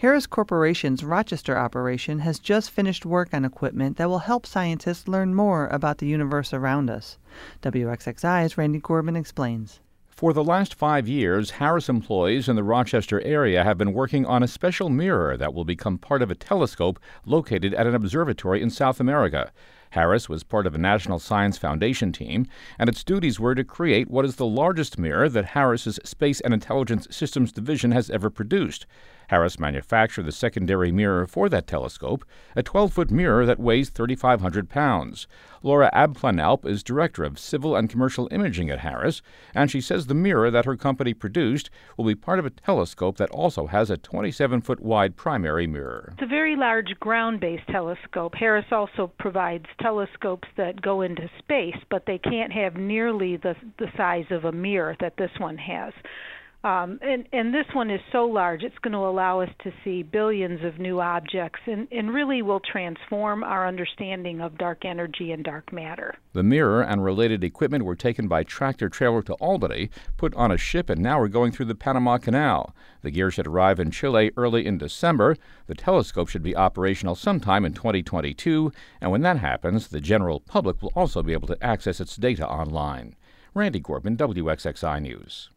Harris Corporation's Rochester operation has just finished work on equipment that will help scientists learn more about the universe around us. WXXI's Randy Corbin explains. For the last 5 years, Harris employees in the Rochester area have been working on a special mirror that will become part of a telescope located at an observatory in South America. Harris was part of a National Science Foundation team, and its duties were to create what is the largest mirror that Harris's Space and Intelligence Systems Division has ever produced. Harris manufactured the secondary mirror for that telescope, a 12-foot mirror that weighs 3,500 pounds. Laura Abplanalp is Director of Civil and Commercial Imaging at Harris, and she says the mirror that her company produced will be part of a telescope that also has a 27-foot wide primary mirror. It's a very large ground-based telescope. Harris also provides telescopes that go into space, but they can't have nearly the size of a mirror that this one has. And this one is so large, it's going to allow us to see billions of new objects and really will transform our understanding of dark energy and dark matter. The mirror and related equipment were taken by tractor-trailer to Albany, put on a ship, and now are going through the Panama Canal. The gear should arrive in Chile early in December. The telescope should be operational sometime in 2022, and when that happens, the general public will also be able to access its data online. Randy Corbin, WXXI News.